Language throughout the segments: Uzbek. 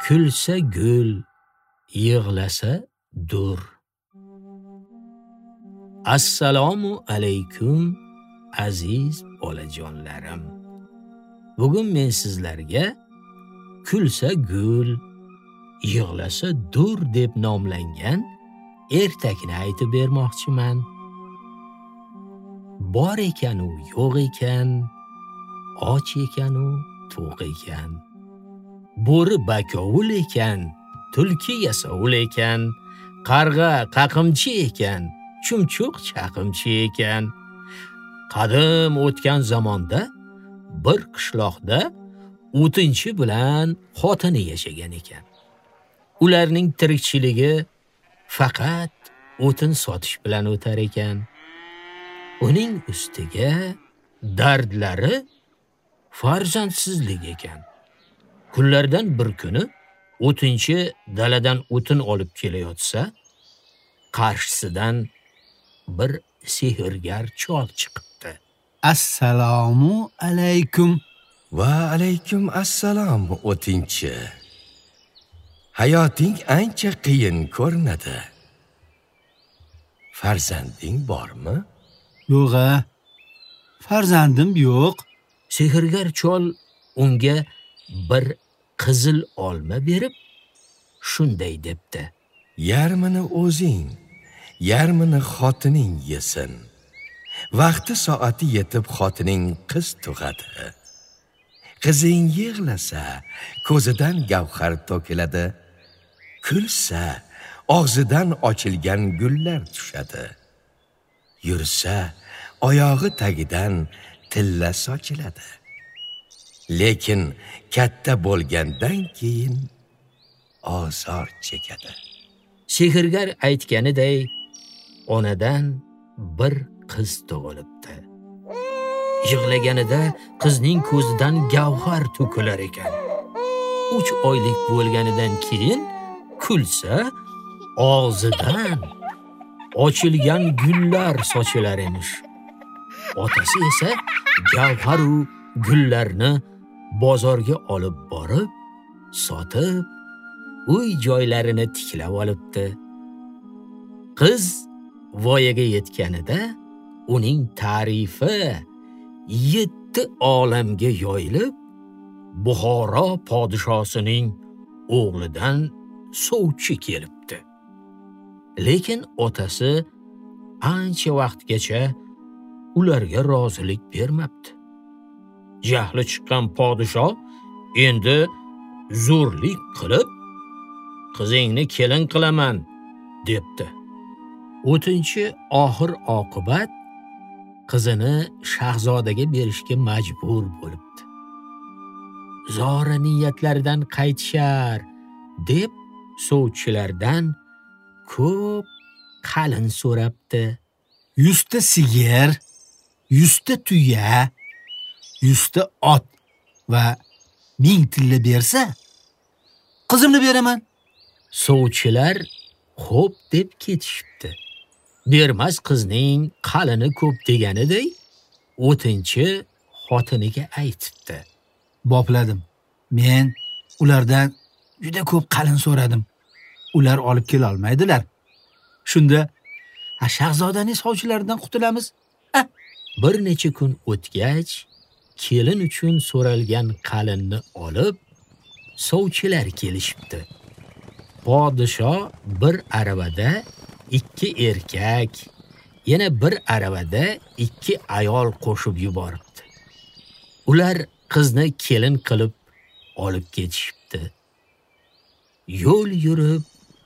kulsa gul, yig'lasa dur. Assalomu alaykum aziz bolajonlarim. Bugun men sizlarga kulsa gul, yig'lasa dur deb nomlangan ertakni aytib bermoqchiman. Bor ekan u yo'q ekan, och ekan u to'q ekan. Bo'ri bakovul ekan, tulki yasovul ekan, qarg'a qaqimchi ekan, chumchuq chaqimchi ekan. Qadim o'tgan zamonda bir qishloqda o'tinchi bilan xotini yashagan ekan. Ularning tirikchiligi faqat o'tin sotish bilan o'tar ekan. Uning ustiga dardlari farzandsizlik ekan. Kunlardan bir kuni o'tinchi daladan o'tin olib kelayotsa, qarshisidan bir sehrgar chol chiqibdi. Assalomu alaykum. Va alaykum assalom o'tinchi. Hayoting ancha qiyin ko'rinadi. Farzanding bormi? Yo'q-a. Farzandim yo'q. Sehrgar chol unga bir qizil olma berib, shunday debdi: Yarmini o'zing, yarmini xotining yesin. Vaqti soati yetib xotining qiz tug'adi. Qizing yig'lasa, ko'zidan gavhar to'kiladi. Kulsa, og'zidan ochilgan gullar tushadi. Yursa, oyog'i tagidan tilla sochiladi. Lekin katta bo'lgandan keyin ozor chekadi. Sehrgar aytganiday onadan bir qiz tug'ilibdi. Yig'laganida qizning ko'zidan gavhar to'kilar ekan. 3 oylik bo'lganidan keyin kulsa, og'zidan ochilgan gullar sochilar emish. Otasi esa gavhar u gullarni bozorga olib borib, sotib, uy joylarini tiklab olibdi. Qiz voyaga yetganida uning ta'rifi 7 olamga yoyilib, Buxoro podshosining o'g'lidan sovchi kelibdi. Lekin otasi ancha vaqtgacha ularga rozilik bermabdi. Jahli chiqqan podshoh endi zo'rlik qilib, qizingni kelin qilaman debdi. O'tinchi oxir oqibat qizini shahzodaga berishga majbur bo'libdi. Zora niyatlaridan qaytishar deb sovchilardan ko'p qalin so'rabdi. 100 ta sigir, 100 ta tuya, 100 ta ot va 1000 tilla bersa, qizimni beraman. Sovchilar xo'p deb ketishibdi. Bermas qizning qalini ko'p deganiday, o'tinchi xotiniga aytibdi: Bopladim. Men ulardan juda ko'p qalin so'radim. Ular olib kela olmaydilar. Shunda shahzodaning sovchilaridan qutulamiz. Bir necha kun o'tgach, kelin uchun so'ralgan qalinni olib, sovchilar kelishibdi. Podshoh bir aravada 2 erkak, yana bir aravada 2 ayol qo'shib yuboribdi. Ular qizni kelin qilib olib ketishibdi. Yo'l yurib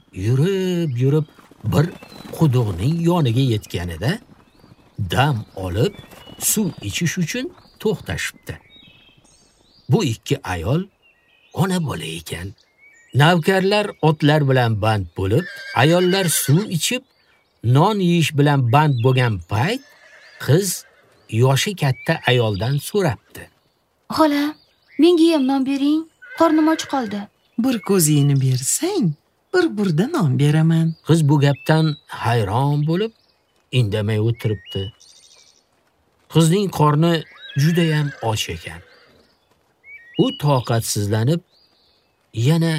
bir quduqning yoniga yetganida dam olib suv ichish uchun to'xtashibdi. Bu 2 ayol ona bola ekan. Navkarlar otlar bilan band bo'lib, ayollar suv ichib, non yeyish bilan band bo'lgan payt, qiz yoshi katta ayoldan so'rabdi: Xola, menga ham non bering, qornim och qoldi. Bir ko'zingni bersang, bir burda non beraman. Qiz bu gapdan hayron bo'lib, indamay o'tiribdi. Qizning qorni juda ham och ekan. U toqatsizlanib yana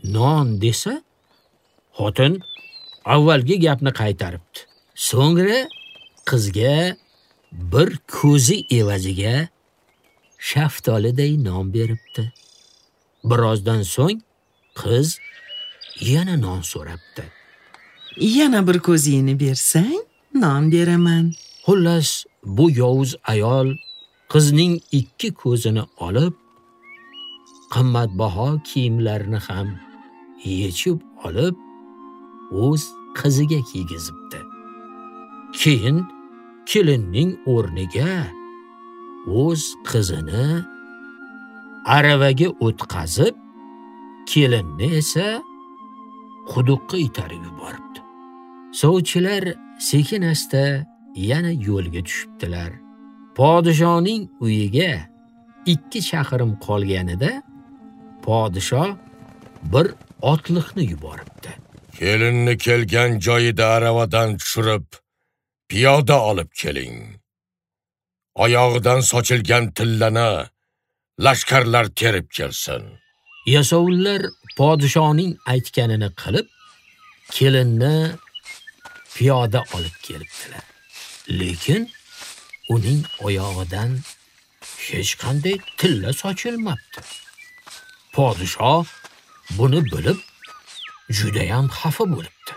non desa, xotin avvalgi gapni qaytaribdi. So'ngra qizga bir ko'zi evaziga shaftoliday non beribdi. Birozdan so'ng qiz yana non so'rabdi. Yana bir ko'zingni bersang, non beraman. Xullas, bu yovuz ayol qizning 2 ko'zini olib, qimmatbaho kiyimlarini ham yechib olib, o'z qiziga kiygizibdi. Keyin kelinning o'rniga o'z qizini aravaga o'tkazib, kelinni esa quduqqa itarib yuboribdi. Sovchilar sekin-asta yana yo'lga tushibdilar. Podshoning uyiga 2 chaqirim qolganida podsho bir otliqni yuboribdi. Kelinni kelgan joyida aravadan tushirib, piyoda olib keling. Oyog'idan sochilgan tillani lashkarlar terib kelsin. Yasovullar podshoning aytganini qilib, kelinni piyoda olib kelibdilar. Lekin uning oyog'idan hech qanday tilla sochilmabdi. Podsho buni bilib juda ham xafa bo'libdi.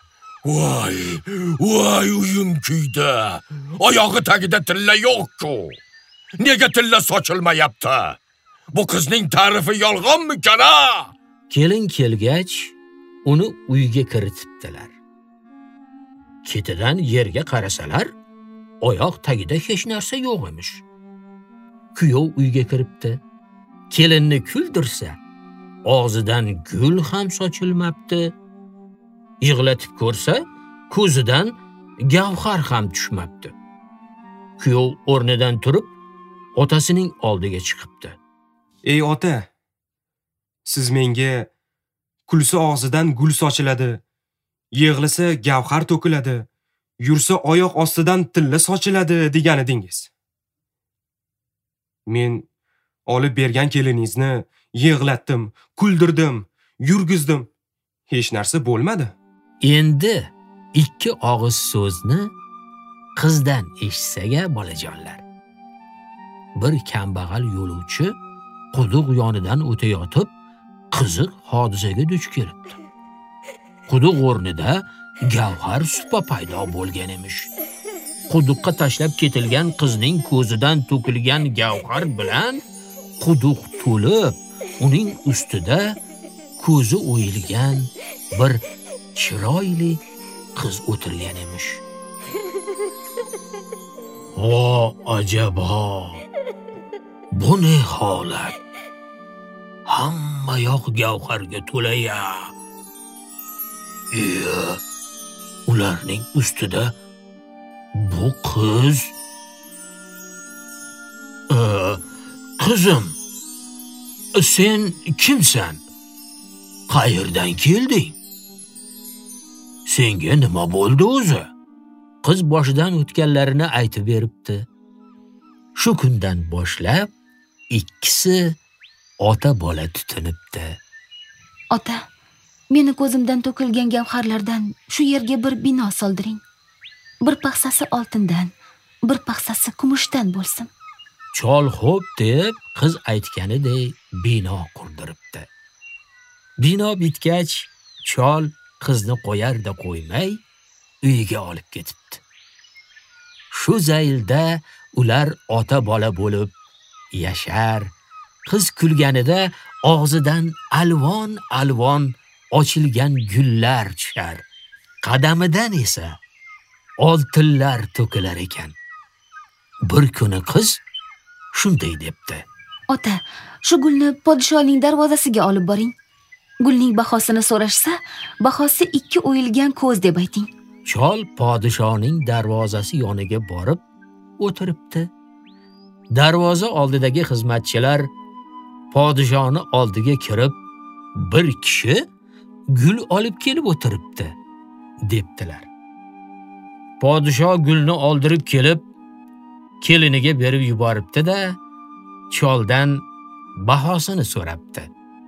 Voy, uyim kuydi. Oyog'i tagida tilla yo'q-ku. Nega tilla sochilmayapti? Bu qizning ta'rifi yolg'onmi-kana? Kelin kelgach, uni uyga kiritibdilar. Ketidan yerga qarasalar, oyoq tagida hech narsa yo'q emish. Kuyov uyga kiribdi. Kelinni kuldirsa, og'zidan gul ham sochilmabdi. Yig'latib ko'rsa, ko'zidan gavhar ham tushmabdi. Kuyov o'rnidan turib, otasining oldiga chiqibdi. Ey ota, siz menga kulsa og'zidan gul sochiladi, yig'lasa gavhar to'kiladi, yursa oyoq ostidan tilla sochiladi degan edingiz. Men olib bergan keliningizni yig'latdim, kuldirdim, yurgizdim. Hech narsa bo'lmadi. Endi 2 og'iz so'zni qizdan eshitsaga bolajonlar. Bir kambag'al yo'lovchi quduq yonidan o'tayotib, qiziq hodisaga duch kelibdi. Quduq o'rnida gavhar supa paydo bo'lgan emish. Quduqqa tashlab ketilgan qizning ko'zidan to'kilgan gavhar bilan quduq to'lib, uning ustida ko'zi o'yilgan bir chiroyli qiz o'tirgan emish. O, ajabo! Bu ne holat? Hamma yoq gavharga to'laya. Ularning ustida bu qiz. Qizim, sen kimsan? Qayerdan kelding? Senga nima bo'ldi o'zi? Qiz boshidan o'tganlarini aytib beribdi. Shu kundan boshlab ikkisi ota-bola tutinibdi. Ota, meni ko'zimdan to'kilgan gavharlardan shu yerga bir bino soldiring. Bir paxsasi oltindan, bir paxsasi kumushdan bo'lsin. Chol xo'p deb qiz aytganidek bino qurdiribdi. Bino bitgach, chol qizni qo'yarda qo'ymay uyiga olib ketibdi. Shu zaylda ular ota-bola bo'lib yashar. Qiz kulganida og'zidan alvon-alvon ochilgan gullar tushar. Qadamidan esa oltinlar to'kilar ekan. Bir kuni qiz shunday debdi. Ota, shu gulni podshoning darvozasiga olib boring. Gulning bahosini so'rashsa, bahosi 2 o'yilgan ko'z deb ayting. Chol podshoning darvozasi yoniga borib o'tiribdi. Darvoza oldidagi xizmatchilar podshoni oldiga kirib, bir kishi gul olib kelib o'tiribdi, debdilar. Podsho gulni oldirib kelib, keliniga berib yuboribdi-da, choldan bahosini so'rabdi.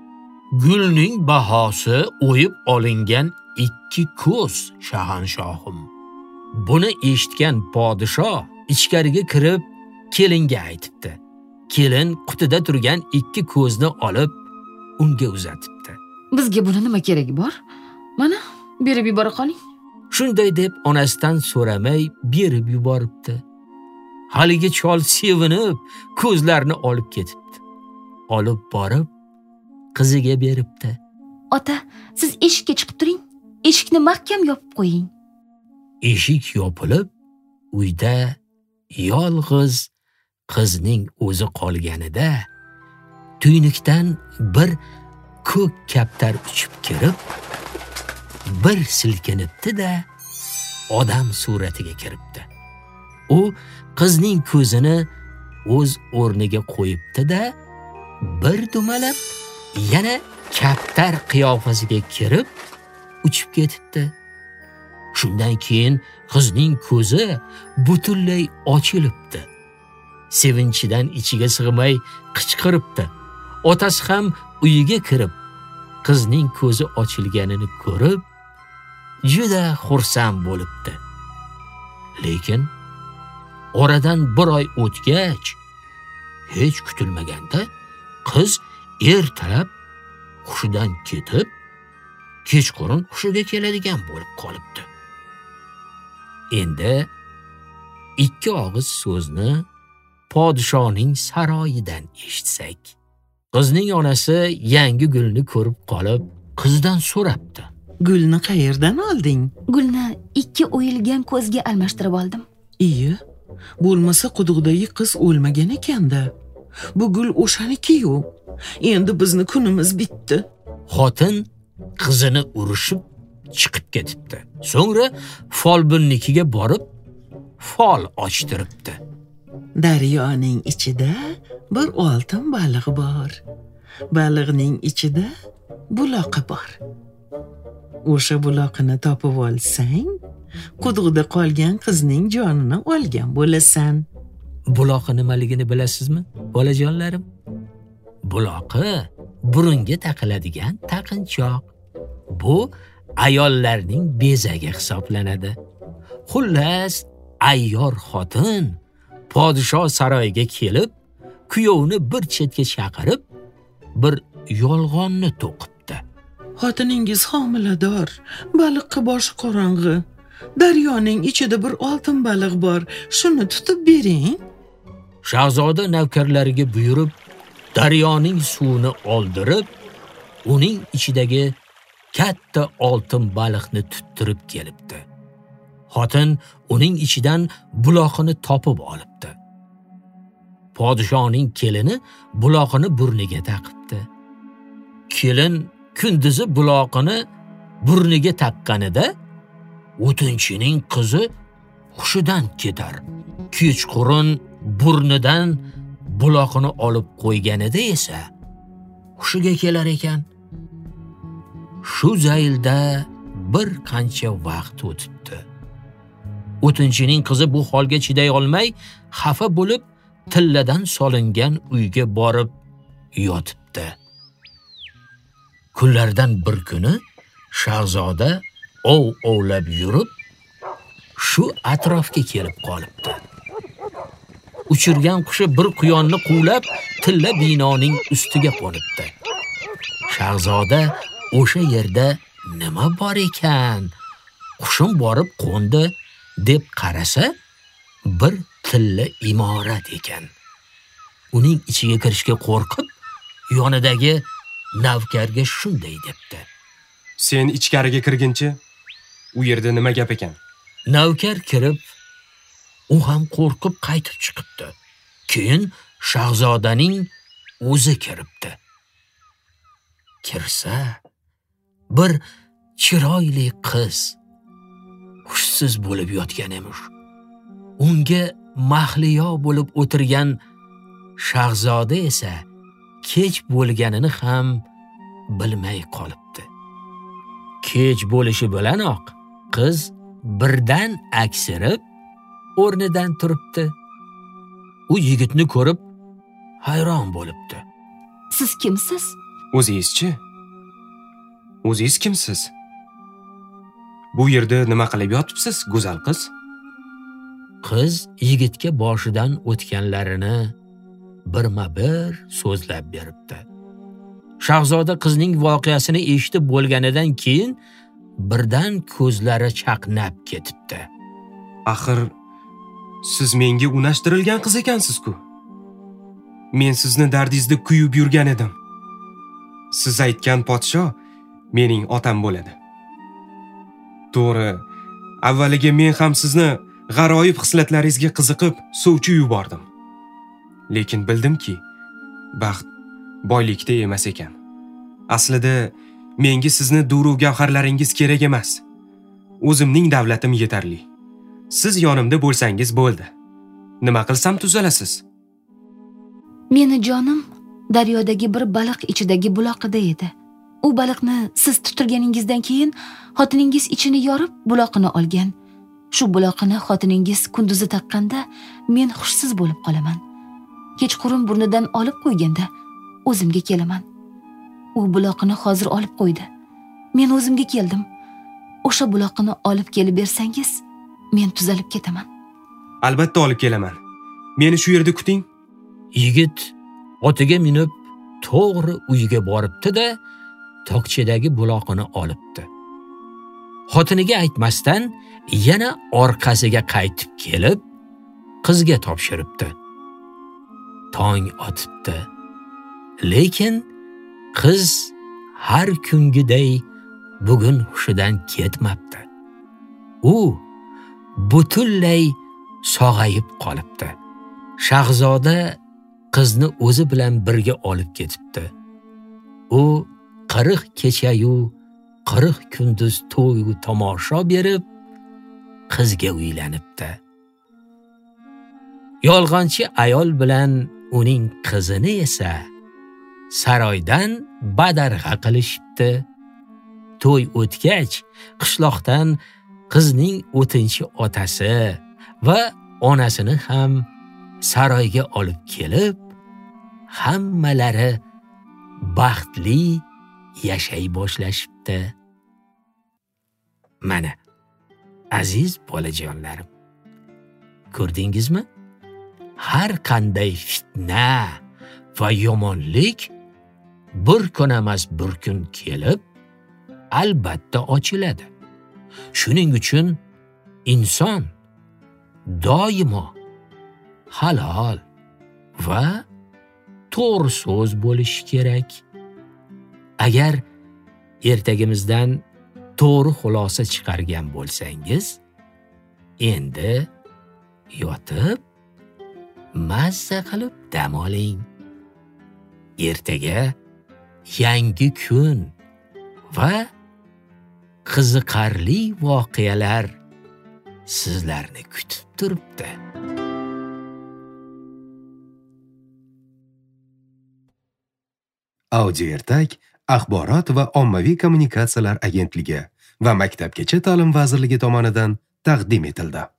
Gulning bahosi o'yib olingan 2 ko'z, shahanshohim. Buni eshitgan podshoh ichkariga kirib kelinga aytibdi. Kelin qutida turgan 2 ko'zni olib unga uzatibdi. Bizga buni nima keragi bor? Mana, berib yubora qoling. Shunday deb onasidan so'ramay berib yuboribdi. Haligi chol sevinib ko'zlarini olib ketibdi. Olib borib qiziga beribdi. Ota, siz eshikka chiqib turing. Eshikni mahkam yopib qo'ying. Eshik yopilib, uyda yolg'iz qizning o'zi qolganida tuynukdan bir ko'k kaptar uchib kirib, bir silkinibdi-da, odam suratiga kiribdi. U qizning ko'zini o'z o'rniga qo'yibdi-da, bir dumalab yana kaptar qiyofasiga kirib uchib ketibdi. Shundan keyin qizning ko'zi butunlay ochilibdi. Sevinchidan ichiga sig'may qichqiribdi. Otasi ham uyiga kirib, qizning ko'zi ochilganini ko'rib, juda xursand bo'libdi. Lekin oradan 1 oy o'tgach, hech kutilmaganda qiz ertalab hushidan ketib, kechqurun hushiga keladigan bo'lib qolibdi. Endi 2 og'iz so'zni podshoning saroyidan eshitsak. Qizning onasi yangi gulni ko'rib qolib, qizdan so'rabdi. Gulni qayerdan olding? Gulni 2 o'yilgan ko'zga almashtirib oldim. Iyi, bo'lmasa quduqdagi qiz o'lmagan ekanda. Bu gul o'shaniki-yu. Endi bizni kunimiz bitdi. Xotin qizini urishib chiqib ketibdi. So'ngra folbinnikiga borib, fol ochtiribdi. Daryoning ichida bir oltin baliq bor. Baliqning ichida buloqi bor. O'sha buloqini topib olsang, quduqda qolgan qizning jonini olgan bo'lasan. Buloqi nimaligini bilasizmi, bolajonlarim? Buloqi burunga taqiladigan taqinchoq. Bu ayollarning bezagi hisoblanadi. Xullas, ayyor xotin podshoh saroyiga kelib, kuyovni bir chetga chaqirib, bir yolg'onni to'qibdi. Xotiningiz homilador, baliqqa boshi qorong'i. Daryoning ichida bir oltin baliq bor, shuni tutib bering. Shahzoda navkarlariga buyurib, daryoning suvini oldirib, uning ichidagi katta oltin baliqni tuttirib kelibdi. Xotin uning ichidan buloqini topib olibdi. Podshoning kelini buloqini burniga taqibdi. Kelin kunduzi buloqini burniga taqqanida o'tinchining qizi hushidan ketar. Kechqurun burnidan buloqini olib qo'yganida esa hushiga kelar ekan. Shu zaylda bir qancha vaqt o'tibdi. O'tinchining qizi bu holga chiday olmay, xafa bo'lib, tilladan solingan uyga borib yotibdi. Kunlardan bir kuni shahzoda ovlab yurib, shu atrofga kelib qolibdi. Uchirgan qushi bir quyonni quvlab, tilla binoning ustiga qo'nibdi. Shahzoda o'sha yerda nima bor ekan? Qushim borib qo'ndi deb qarasa, bir tilla imorat ekan. Uning ichiga kirishga qo'rqib, yonidagi navkarga shunday debdi. Sen ichkariga kirguncha, u yerda nima gap ekan? Navkar kirib, u ham qo'rqib qaytib chiqibdi. Keyin shahzodaning o'zi kiribdi. Kirsa, bir chiroyli qiz hushsiz bo'lib yotgan emish. Unga mahliyo bo'lib o'tirgan shahzoda esa kech bo'lganini ham bilmay qolibdi. Kech bo'lishi bilanoq qiz birdan aksirib o'rnidan turibdi. U yigitni ko'rib hayron bo'libdi. Siz kimsiz? O'zingizchi? O'zingiz kimsiz? Bu yerda nima qilib yotibsiz, go'zal qiz? Qiz yigitga boshidan o'tganlarini birma-bir so'zlab beribdi. Shahzoda qizning voqeasini eshitib bo'lganidan keyin birdan ko'zlari chaqnab ketibdi. Axir siz menga unashtirilgan qiz ekansiz-ku. Men sizni dardingizda kuyib yurgan edim. Siz aytgan podsho mening otam bo'ladi. To'g'ri, avvaliga men ham sizni g'aroyib xislatlaringizga qiziqib suvchi yubordim. Lekin bildimki, baxt boylikda emas ekan. Aslida menga sizni duru gavharlaringiz kerak emas. O'zimning davlatim yetarli. Siz yonimda bo'lsangiz bo'ldi. Nima qilsam tuzalasiz? Meni jonim daryodagi bir baliq ichidagi buloqida edi. U baliqni siz tutilganingizdan keyin xotiningiz ichini yorib buloqini olgan. Shu buloqini xotiningiz kunduzi taqqanda men hushsiz bo'lib qolaman. Kechqurun burnidan olib qo'yganda o'zimga kelaman. U buloqini hozir olib qo'ydi. Men o'zimga keldim. O'sha buloqini olib kelib bersangiz, men tuzalib ketaman. Albatta olib kelaman. Meni shu yerda kuting. Yigit otiga minib to'g'ri uyiga boribdi-da, tokchadagi buloqini olibdi. Xotiniga aytmasdan yana orqasiga qaytib kelib, qizga topshiribdi. Tong otibdi. Lekin qiz har kungiday bugun hushidan ketmabdi. U butunlay sog'ayib qolibdi. Shahzoda qizni o'zi bilan birga olib ketibdi. U 40 kecha-yu 40 kunduz to'y tomosha berib, qizga uylanibdi. Yolg'onchi ayol bilan uning qizini esa saroydan badarg'a qilishibdi. To'y o'tgach, qishloqdan qizning o'tinchi otasi va onasini ham saroyga olib kelib, hammalari baxtli yashay boshlashibdi. Mana, aziz bolajonlarim, ko'rdingizmi? Har qanday fitna va yomonlik bir kun emas bir kun kelib, albatta ochiladi. Shuning uchun inson doimo halol va to'g'ri so'z bo'lishi kerak. Agar ertagimizdan to'g'ri xulosa chiqargan bo'lsangiz, endi yotib mazza qilib dam oling. Ertaga yangi kun va qiziqarli voqealar sizlarni kutib turibdi. Audio Ertak Axborot va ommaviy kommunikatsiyalar agentligi va Maktabgacha ta'lim vazirligi tomonidan taqdim etildi.